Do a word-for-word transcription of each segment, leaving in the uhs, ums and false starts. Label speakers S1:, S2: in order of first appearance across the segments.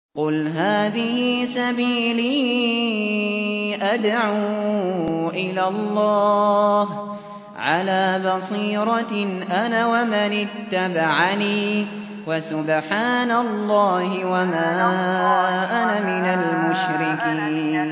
S1: قل هذه سبيلي أدعو إلى الله على بصيرة أنا ومن اتبعني وسبحان الله وما أنا من المشركين.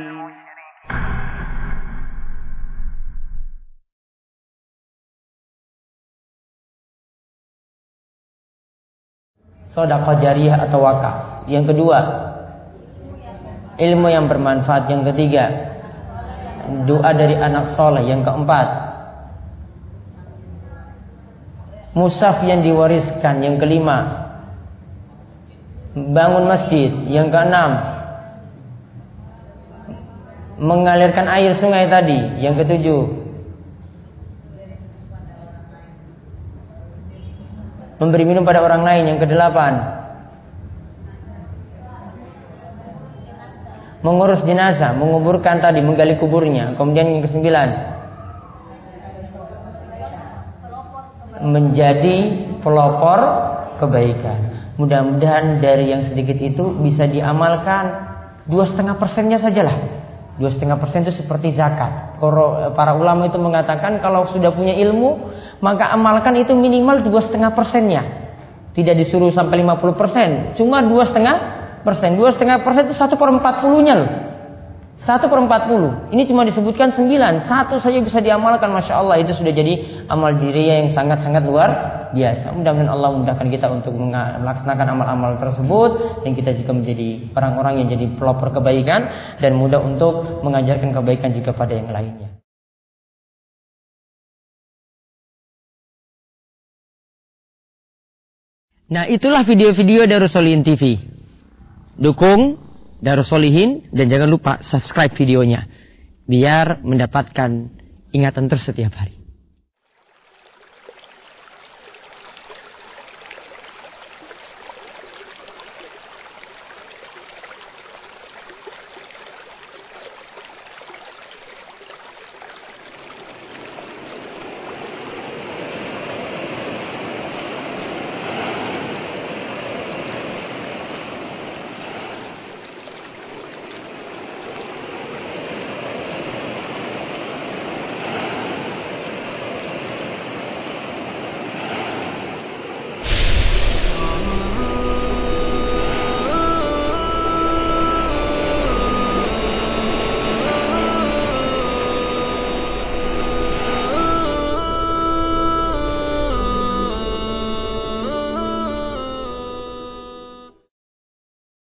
S2: Sedekah jariyah atau wakaf. Yang kedua, ilmu yang bermanfaat. Yang ketiga, doa dari anak soleh. Yang keempat, mushaf yang diwariskan. Yang kelima, bangun masjid. Yang keenam, mengalirkan air sungai tadi. Yang ketujuh, memberi minum pada orang lain. Yang kedelapan, mengurus jenazah, menguburkan tadi, menggali kuburnya. Kemudian yang kesembilan, menjadi pelopor kebaikan. Mudah-mudahan dari yang sedikit itu bisa diamalkan. Dua setengah persennya sajalah. Dua setengah persen itu seperti zakat. Para ulama itu mengatakan kalau sudah punya ilmu, maka amalkan itu minimal dua setengah persennya. Tidak disuruh sampai lima puluh persen, cuma dua setengah persen. Dua setengah persen itu satu per empat puluhnya loh. Satu per empat puluh. Ini cuma disebutkan sembilan. Satu saja bisa diamalkan, masya Allah, itu sudah jadi amal jiriyah yang sangat-sangat luar biasa. Mudah-mudahan Allah mudahkan kita untuk melaksanakan amal-amal tersebut, dan kita juga menjadi orang-orang yang jadi pelopor kebaikan dan mudah untuk mengajarkan kebaikan juga pada yang lainnya. Nah, itulah video-video Darus Sholihin T V. Dukung Darus Sholihin dan jangan lupa subscribe videonya biar mendapatkan ingatan terus setiap hari.